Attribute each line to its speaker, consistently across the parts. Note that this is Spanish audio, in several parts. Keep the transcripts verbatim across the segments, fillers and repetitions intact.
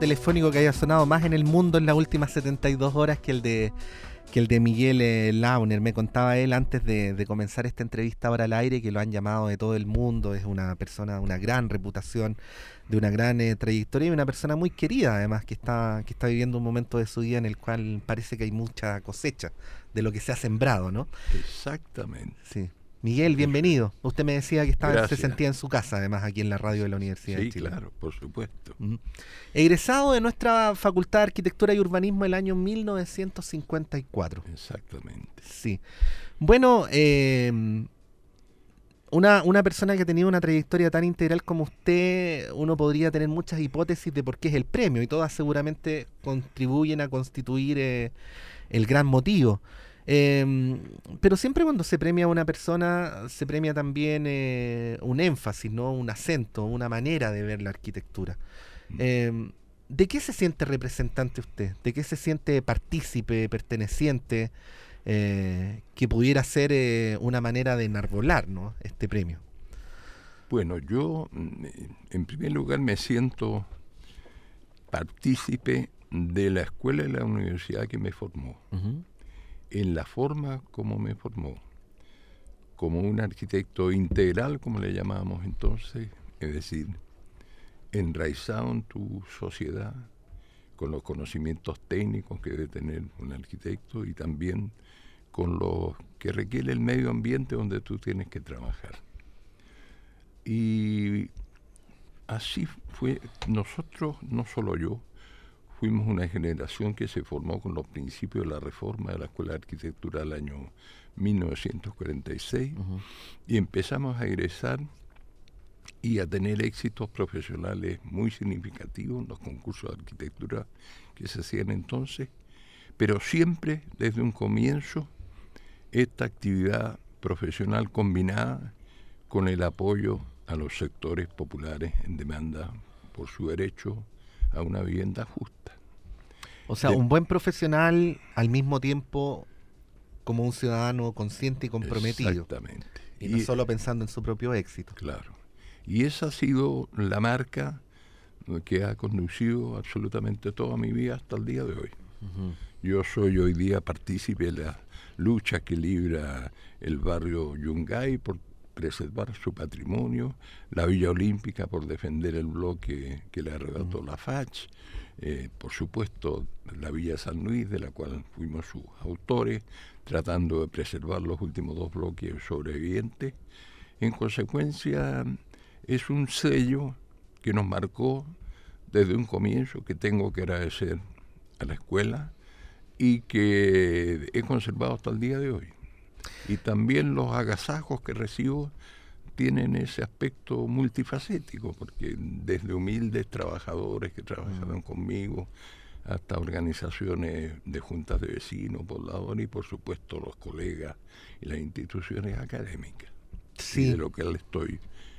Speaker 1: telefónico que haya sonado más en el mundo en las últimas setenta y dos horas que el de que el de Miguel eh, Launer. Me contaba él antes de, de comenzar esta entrevista ahora al aire que lo han llamado de todo el mundo. Es una persona de una gran reputación, de una gran eh, trayectoria y una persona muy querida además, que está, que está viviendo un momento de su vida en el cual parece que hay mucha cosecha de lo que se ha sembrado, ¿no?
Speaker 2: Exactamente.
Speaker 1: Sí. Miguel, bienvenido. Usted me decía que estaba,
Speaker 2: Gracias.
Speaker 1: se sentía en su casa, además, aquí en la radio de la Universidad
Speaker 2: Sí,
Speaker 1: de Chile.
Speaker 2: claro, por supuesto.
Speaker 1: Uh-huh. Egresado de nuestra Facultad de Arquitectura y Urbanismo el año mil novecientos cincuenta y cuatro.
Speaker 2: Exactamente.
Speaker 1: Sí. Bueno, eh, una, una persona que ha tenido una trayectoria tan integral como usted, uno podría tener muchas hipótesis de por qué es el premio, y todas seguramente contribuyen a constituir eh, el gran motivo. Eh, pero siempre cuando se premia a una persona, se premia también eh, un énfasis, ¿no? Un acento, una manera de ver la arquitectura. Eh, ¿De qué se siente representante usted? ¿De qué se siente partícipe, perteneciente, eh, que pudiera ser eh, una manera de enarbolar, ¿no?, este premio?
Speaker 2: Bueno, yo en primer lugar me siento partícipe de la escuela y la universidad que me formó. Uh-huh. En la forma como me formó, como un arquitecto integral, como le llamábamos entonces, es decir, enraizado en tu sociedad, con los conocimientos técnicos que debe tener un arquitecto y también con lo que requiere el medio ambiente donde tú tienes que trabajar. Y así fue, nosotros, no solo yo, fuimos una generación que se formó con los principios de la reforma de la Escuela de Arquitectura del año mil novecientos cuarenta y seis, uh-huh. y empezamos a egresar y a tener éxitos profesionales muy significativos en los concursos de arquitectura que se hacían entonces, pero siempre desde un comienzo esta actividad profesional combinada con el apoyo a los sectores populares en demanda por su derecho a una vivienda justa.
Speaker 1: O sea, de, un buen profesional al mismo tiempo como un ciudadano consciente y comprometido.
Speaker 2: Exactamente.
Speaker 1: Y no y, solo pensando en su propio éxito.
Speaker 2: Claro. Y esa ha sido la marca que ha conducido absolutamente toda mi vida hasta el día de hoy. Uh-huh. Yo soy hoy día partícipe de la lucha que libra el barrio Yungay por preservar su patrimonio, la Villa Olímpica por defender el bloque que le arrebató uh-huh. la F A C, eh, por supuesto la Villa San Luis, de la cual fuimos sus autores, tratando de preservar los últimos dos bloques sobrevivientes. En consecuencia, es un sello que nos marcó desde un comienzo, que tengo que agradecer a la escuela y que he conservado hasta el día de hoy. Y también los agasajos que recibo tienen ese aspecto multifacético, porque desde humildes trabajadores que trabajaron mm. conmigo, hasta organizaciones de juntas de vecinos, pobladores y por supuesto los colegas y las instituciones académicas. Sí. Y de lo que le estoy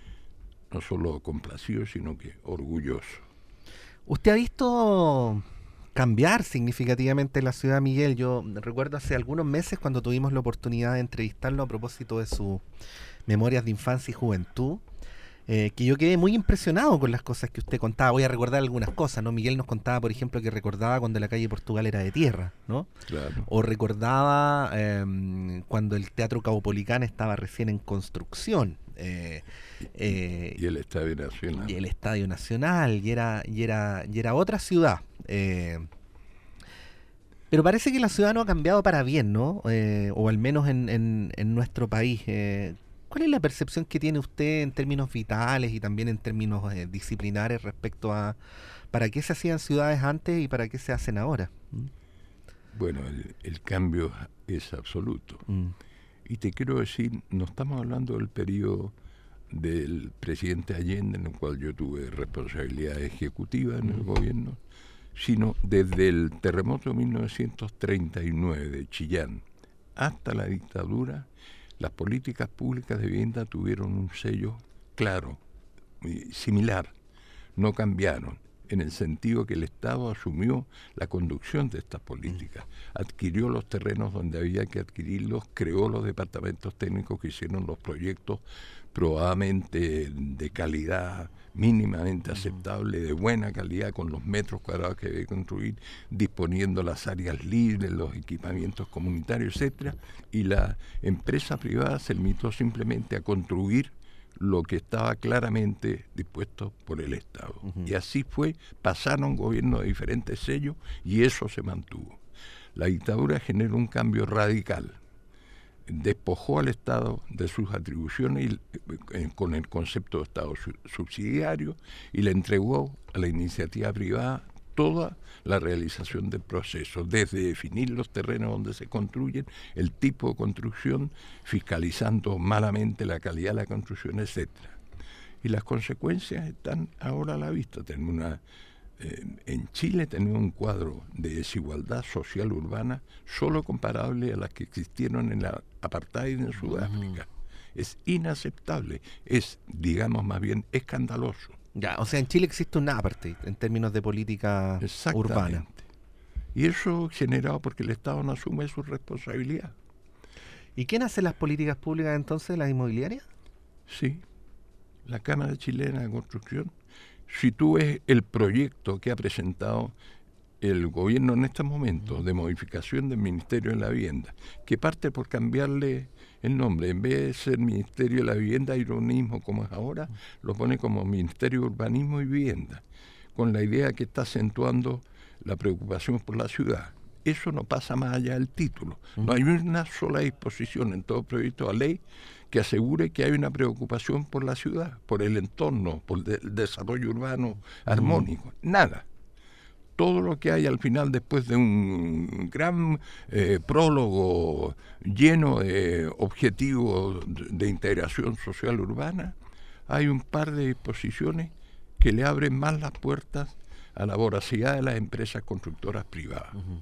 Speaker 2: no solo complacido, sino que orgulloso.
Speaker 1: ¿Usted ha visto cambiar significativamente la ciudad, Miguel? Yo recuerdo hace algunos meses cuando tuvimos la oportunidad de entrevistarlo a propósito de sus memorias de infancia y juventud, eh, que yo quedé muy impresionado con las cosas que usted contaba. Voy a recordar algunas cosas, ¿no? Miguel nos contaba, por ejemplo, que recordaba cuando la calle Portugal era de tierra, ¿no?
Speaker 2: Claro.
Speaker 1: O recordaba eh, cuando el Teatro Caupolicán estaba recién en construcción. Eh,
Speaker 2: eh, y el Estadio Nacional.
Speaker 1: Y el Estadio Nacional, y era, y era, y era otra ciudad. Eh, pero parece que la ciudad no ha cambiado para bien, ¿no? Eh, o al menos en, en, en nuestro país. Eh, ¿Cuál es la percepción que tiene usted en términos vitales y también en términos eh, disciplinares respecto a para qué se hacían ciudades antes y para qué se hacen ahora? ¿Mm?
Speaker 2: Bueno, el, el cambio es absoluto. Mm. Y te quiero decir, no estamos hablando del periodo del presidente Allende, en el cual yo tuve responsabilidad ejecutiva en el gobierno, sino desde el terremoto de mil novecientos treinta y nueve de Chillán hasta la dictadura, las políticas públicas de vivienda tuvieron un sello claro, similar, no cambiaron. en el sentido que el Estado asumió la conducción de estas políticas, adquirió los terrenos donde había que adquirirlos, creó los departamentos técnicos que hicieron los proyectos probablemente de calidad mínimamente aceptable, de buena calidad, con los metros cuadrados que debe construir, disponiendo las áreas libres, los equipamientos comunitarios, etcétera, y la empresa privada se limitó simplemente a construir lo que estaba claramente dispuesto por el Estado. Uh-huh. Y así fue, pasaron gobiernos de diferentes sellos y eso se mantuvo. La dictadura generó un cambio radical. Despojó al Estado de sus atribuciones y, eh, con el concepto de Estado su, subsidiario, y le entregó a la iniciativa privada toda la realización del proceso, desde definir los terrenos donde se construyen, el tipo de construcción, fiscalizando malamente la calidad de la construcción, etcétera. Y las consecuencias están ahora a la vista. Tenemos una, eh, en Chile tenemos un cuadro de desigualdad social urbana solo comparable a las que existieron en la apartheid en Sudáfrica. Uh-huh. Es inaceptable, es, digamos más bien, escandaloso.
Speaker 1: Ya, o sea, en Chile existe un apartheid en términos de política urbana.
Speaker 2: Y eso generado porque el Estado no asume su responsabilidad.
Speaker 1: ¿Y quién hace las políticas públicas entonces, las inmobiliarias?
Speaker 2: Sí, la Cámara Chilena de Construcción. Si tú ves el proyecto que ha presentado el gobierno en estos momentos de modificación del Ministerio de la Vivienda, que parte por cambiarle el nombre, en vez de ser Ministerio de la Vivienda y Urbanismo como es ahora, lo pone como Ministerio de Urbanismo y Vivienda, con la idea que está acentuando la preocupación por la ciudad. Eso no pasa más allá del título. No hay una sola disposición en todo proyecto de ley que asegure que hay una preocupación por la ciudad, por el entorno, por el desarrollo urbano armónico. Nada. Todo lo que hay al final, después de un gran eh, prólogo lleno de objetivos de integración social urbana, hay un par de disposiciones que le abren más las puertas a la voracidad de las empresas constructoras privadas. Uh-huh.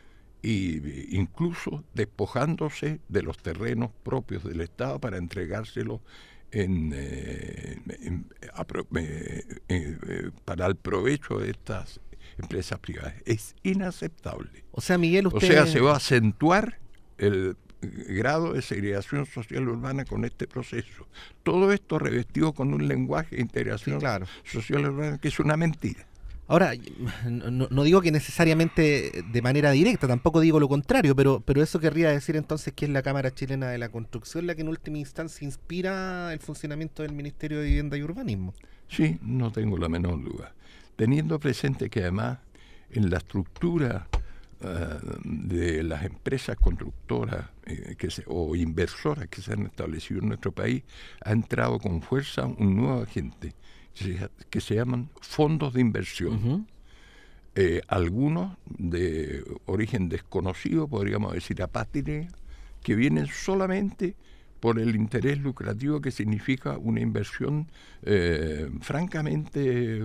Speaker 2: Y incluso despojándose de los terrenos propios del Estado para entregárselos en, eh, en, eh, eh, para el provecho de estas empresas privadas. Es inaceptable.
Speaker 1: O sea, Miguel, usted...
Speaker 2: O sea, se va a acentuar el grado de segregación social urbana con este proceso. Todo esto revestido con un lenguaje de integración, sí, claro, social urbana que es una mentira.
Speaker 1: Ahora, no, no digo que necesariamente de manera directa, tampoco digo lo contrario, pero, pero eso querría decir entonces que es la Cámara Chilena de la Construcción la que en última instancia inspira el funcionamiento del Ministerio de Vivienda y Urbanismo.
Speaker 2: Sí, no tengo la menor duda. Teniendo presente que además en la estructura uh, de las empresas constructoras eh, que se, o inversoras que se han establecido en nuestro país, ha entrado con fuerza un nuevo agente que se llaman fondos de inversión. Uh-huh. Eh, algunos de origen desconocido, podríamos decir apátride, que vienen solamente por el interés lucrativo que significa una inversión eh, francamente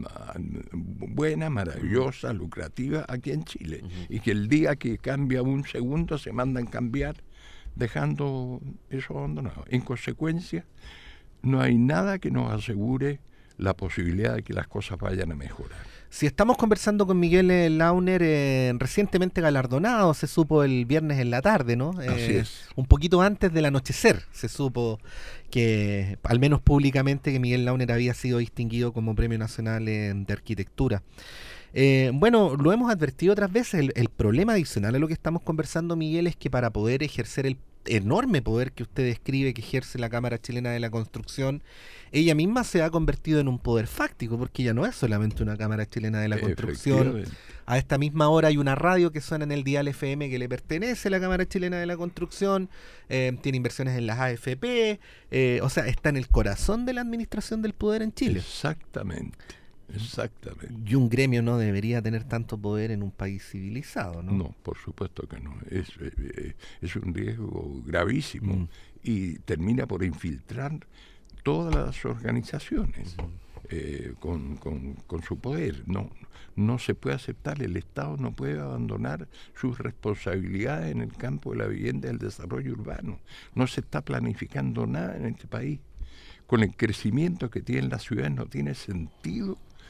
Speaker 2: buena, maravillosa, lucrativa aquí en Chile. Uh-huh. Y que el día que cambia un segundo se mandan cambiar, dejando eso abandonado. En consecuencia, no hay nada que nos asegure la posibilidad de que las cosas vayan a mejorar.
Speaker 1: Si estamos conversando con Miguel Launer, eh, recientemente galardonado, se supo el viernes en la tarde, ¿no? Eh,
Speaker 2: Así es.
Speaker 1: Un poquito antes del anochecer se supo que, al menos públicamente, que Miguel Launer había sido distinguido como Premio Nacional eh, de Arquitectura. Eh, bueno, lo hemos advertido otras veces, el, el problema adicional a lo que estamos conversando, Miguel, es que para poder ejercer el enorme poder que usted describe que ejerce la Cámara Chilena de la Construcción, ella misma se ha convertido en un poder fáctico, porque ya no es solamente una Cámara Chilena de la Construcción. A esta misma hora hay una radio que suena en el dial F M que le pertenece a la Cámara Chilena de la Construcción, eh, tiene inversiones en las A F P, eh, o sea, está en el corazón de la administración del poder en Chile.
Speaker 2: Exactamente. Exactamente.
Speaker 1: Y un gremio no debería tener tanto poder en un país civilizado, ¿no?
Speaker 2: No, por supuesto que no. Es, eh, es un riesgo gravísimo mm. y termina por infiltrar todas las organizaciones mm. eh, con, con, con su poder. No, no se puede aceptar, el Estado no puede abandonar sus responsabilidades en el campo de la vivienda y el desarrollo urbano. No se está planificando nada en este país. Con el crecimiento que tienen las ciudades no tiene sentido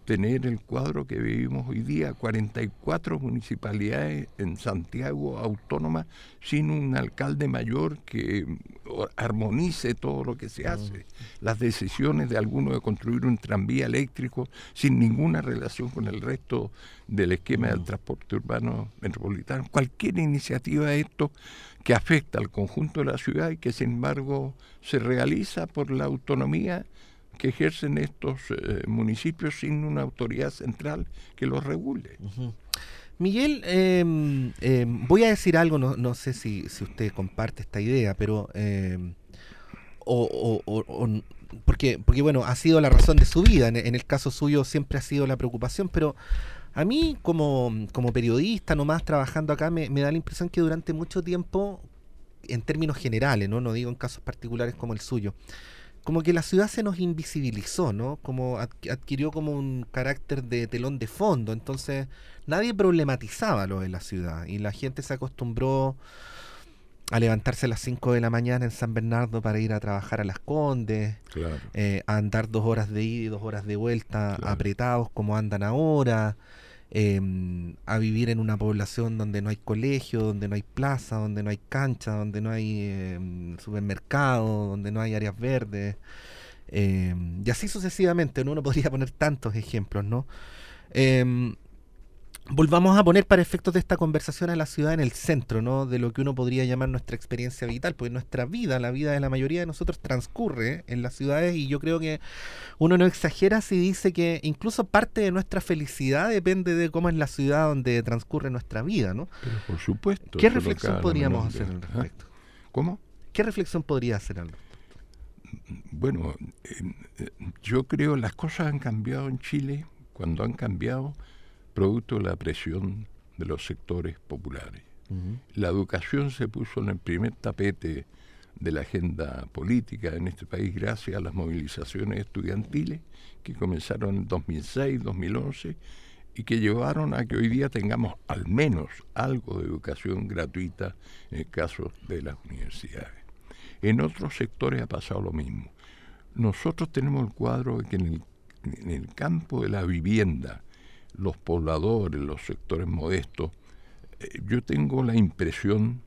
Speaker 2: tener el cuadro que vivimos hoy día, cuarenta y cuatro municipalidades en Santiago autónomas sin un alcalde mayor que armonice todo lo que se hace. Las decisiones de algunos de construir un tranvía eléctrico sin ninguna relación con el resto del esquema del transporte urbano metropolitano. Cualquier iniciativa de esto que afecta al conjunto de la ciudad y que sin embargo se realiza por la autonomía que ejercen estos eh, municipios sin una autoridad central que los regule.
Speaker 1: Uh-huh. Miguel, eh, eh, voy a decir algo, no, no sé si, si usted comparte esta idea, pero eh, o, o, o, o, porque, porque bueno, ha sido la razón de su vida, en, en el caso suyo siempre ha sido la preocupación, pero a mí como, como periodista nomás trabajando acá me, me da la impresión que durante mucho tiempo, en términos generales, no, no digo en casos particulares como el suyo, como que la ciudad se nos invisibilizó, ¿no? Como adquirió como un carácter de telón de fondo, entonces nadie problematizaba lo de la ciudad y la gente se acostumbró a levantarse a las cinco de la mañana en San Bernardo para ir a trabajar a Las Condes,
Speaker 2: claro.
Speaker 1: eh, a andar dos horas de ida y dos horas de vuelta, claro, apretados como andan ahora, eh, a vivir en una población donde no hay colegio, donde no hay plaza, donde no hay cancha, donde no hay eh, supermercado, donde no hay áreas verdes, eh, y así sucesivamente, ¿no? Uno podría poner tantos ejemplos, ¿no? Eh, volvamos a poner para efectos de esta conversación a la ciudad en el centro, ¿no? De lo que uno podría llamar nuestra experiencia vital, porque nuestra vida, la vida de la mayoría de nosotros transcurre en las ciudades y yo creo que uno no exagera si dice que incluso parte de nuestra felicidad depende de cómo es la ciudad donde transcurre nuestra vida, ¿no?
Speaker 2: Pero por supuesto.
Speaker 1: ¿Qué reflexión podríamos hacer al respecto?
Speaker 2: ¿Cómo?
Speaker 1: ¿Qué reflexión podría hacer al respecto?
Speaker 2: Bueno, eh, yo creo las cosas han cambiado en Chile cuando han cambiado producto de la presión de los sectores populares. Uh-huh. La educación se puso en el primer tapete de la agenda política en este país gracias a las movilizaciones estudiantiles que comenzaron en dos mil seis, dos mil once y que llevaron a que hoy día tengamos al menos algo de educación gratuita en el caso de las universidades. En otros sectores ha pasado lo mismo. Nosotros tenemos el cuadro de que en el, en el campo de la vivienda, los pobladores, los sectores modestos, eh, yo tengo la impresión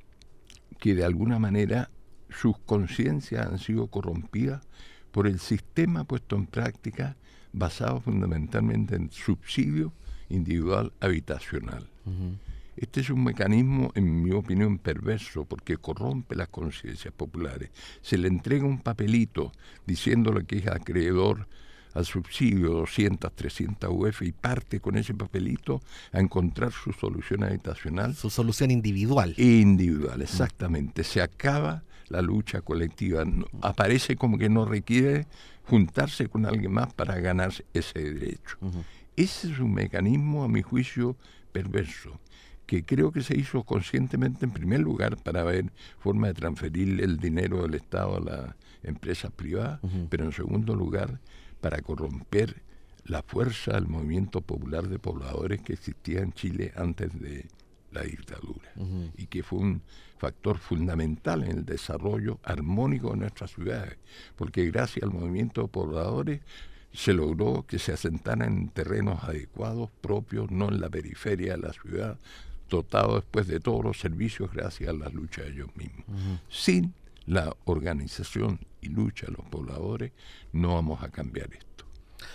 Speaker 2: que de alguna manera sus conciencias han sido corrompidas por el sistema puesto en práctica basado fundamentalmente en subsidio individual habitacional. Uh-huh. Este es un mecanismo, en mi opinión, perverso porque corrompe las conciencias populares. Se le entrega un papelito diciéndole que es acreedor al subsidio doscientas, trescientas U F y parte con ese papelito a encontrar su solución habitacional.
Speaker 1: Su solución individual.
Speaker 2: Individual, exactamente. Se acaba la lucha colectiva. Aparece como que no requiere juntarse con alguien más para ganar ese derecho. Uh-huh. Ese es un mecanismo, a mi juicio, perverso, que creo que se hizo conscientemente en primer lugar para ver forma de transferir el dinero del Estado a las empresas privadas, uh-huh, pero en segundo lugar para corromper la fuerza del movimiento popular de pobladores que existía en Chile antes de la dictadura, uh-huh, y que fue un factor fundamental en el desarrollo armónico de nuestras ciudades, porque gracias al movimiento de pobladores se logró que se asentaran en terrenos adecuados, propios, no en la periferia de la ciudad, dotado después de todos los servicios gracias a la lucha de ellos mismos. Uh-huh. Sin la organización y lucha de los pobladores, no vamos a cambiar esto.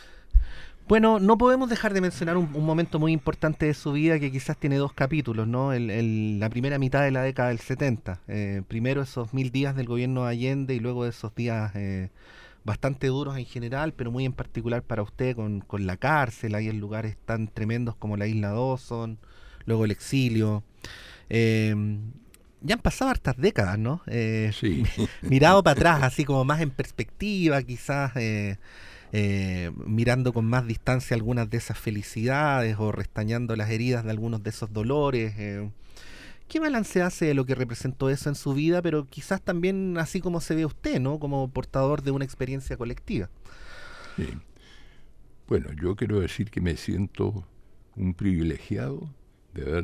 Speaker 1: Bueno, no podemos dejar de mencionar un, un momento muy importante de su vida que quizás tiene dos capítulos, ¿no? El, el, la primera mitad de la década del setenta. Eh, primero esos mil días del gobierno de Allende y luego esos días eh, bastante duros en general, pero muy en particular para usted con, con la cárcel, ahí en lugares tan tremendos como la isla Dawson, luego el exilio. Eh, Ya han pasado hartas décadas, ¿no? Eh,
Speaker 2: sí.
Speaker 1: Mirado para atrás, así como más en perspectiva, quizás eh, eh, mirando con más distancia algunas de esas felicidades o restañando las heridas de algunos de esos dolores. Eh, ¿Qué balance hace de lo que representó eso en su vida, pero quizás también así como se ve usted, ¿no? Como portador de una experiencia colectiva.
Speaker 2: Sí. Bueno, yo quiero decir que me siento un privilegiado de haber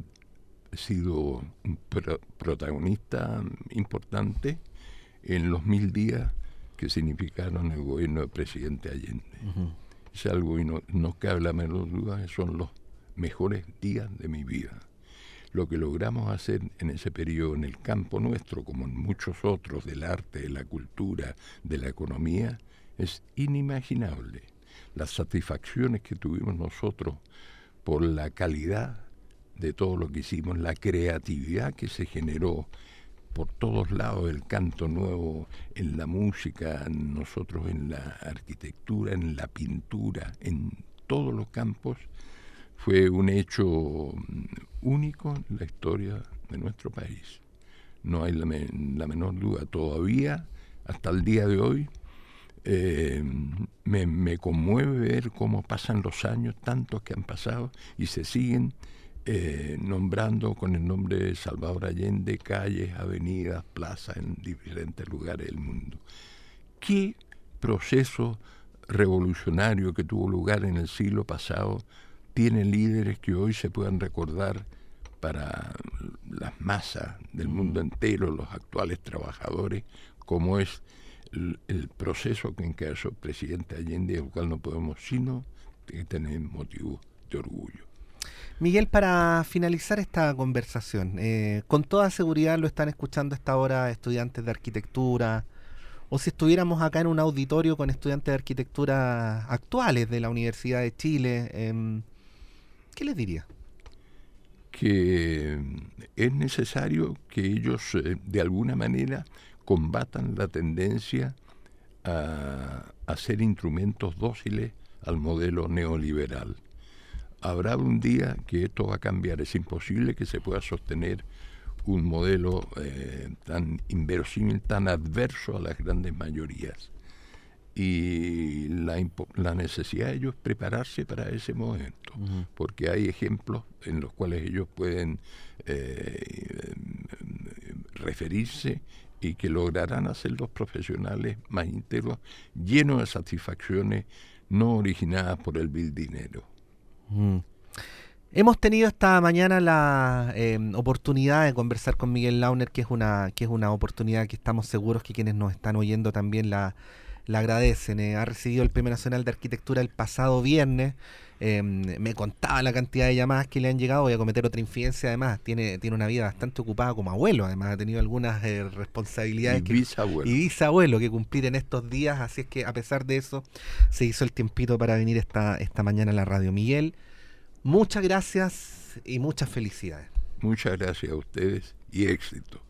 Speaker 2: sido un pro- protagonista importante en los mil días que significaron el gobierno del presidente Allende. Uh-huh. es algo y no, no cabe la menor duda que son los mejores días de mi vida. Lo que logramos hacer en ese periodo en el campo nuestro, como en muchos otros, del arte, de la cultura, de la economía, es inimaginable. Las satisfacciones que tuvimos nosotros por la calidad de todo lo que hicimos, la creatividad que se generó por todos lados, el canto nuevo, en la música, nosotros en la arquitectura, en la pintura, en todos los campos, fue un hecho único en la historia de nuestro país. No hay la, men- la menor duda. Todavía, hasta el día de hoy, eh, me, me conmueve ver cómo pasan los años, tantos que han pasado, y se siguen eh, nombrando con el nombre de Salvador Allende calles, avenidas, plazas en diferentes lugares del mundo. ¿Qué proceso revolucionario que tuvo lugar en el siglo pasado tiene líderes que hoy se puedan recordar para las masas del mundo entero, los actuales trabajadores, como es el, el proceso que encabezó el presidente Allende, del cual no podemos sino tener motivo de orgullo?
Speaker 1: Miguel, para finalizar esta conversación, eh, con toda seguridad lo están escuchando a esta hora estudiantes de arquitectura, o si estuviéramos acá en un auditorio con estudiantes de arquitectura actuales de la Universidad de Chile, eh, ¿qué les diría?
Speaker 2: Que es necesario que ellos eh, de alguna manera combatan la tendencia a, a ser instrumentos dóciles al modelo neoliberal. Habrá un día que esto va a cambiar. Es imposible que se pueda sostener un modelo eh, tan inverosímil, tan adverso a las grandes mayorías. Y la, impo- la necesidad de ellos prepararse para ese momento, uh-huh. porque hay ejemplos en los cuales ellos pueden eh, referirse y que lograrán hacer los profesionales más íntegros, llenos de satisfacciones no originadas por el vil dinero.
Speaker 1: Uh-huh. Hemos tenido esta mañana la eh, oportunidad de conversar con Miguel Launer, que es una que es una oportunidad que estamos seguros que quienes nos están oyendo también la Le agradecen. Eh, ha recibido el Premio Nacional de Arquitectura el pasado viernes. Eh, me contaba la cantidad de llamadas que le han llegado. Voy a cometer otra infidencia. Además, tiene, tiene una vida bastante ocupada como abuelo. Además, ha tenido algunas eh, responsabilidades.
Speaker 2: Y
Speaker 1: que,
Speaker 2: bisabuelo.
Speaker 1: Y bisabuelo que cumplir en estos días. Así es que, a pesar de eso, se hizo el tiempito para venir esta, esta mañana a la radio. Miguel, muchas gracias y muchas felicidades.
Speaker 2: Muchas gracias a ustedes y éxito.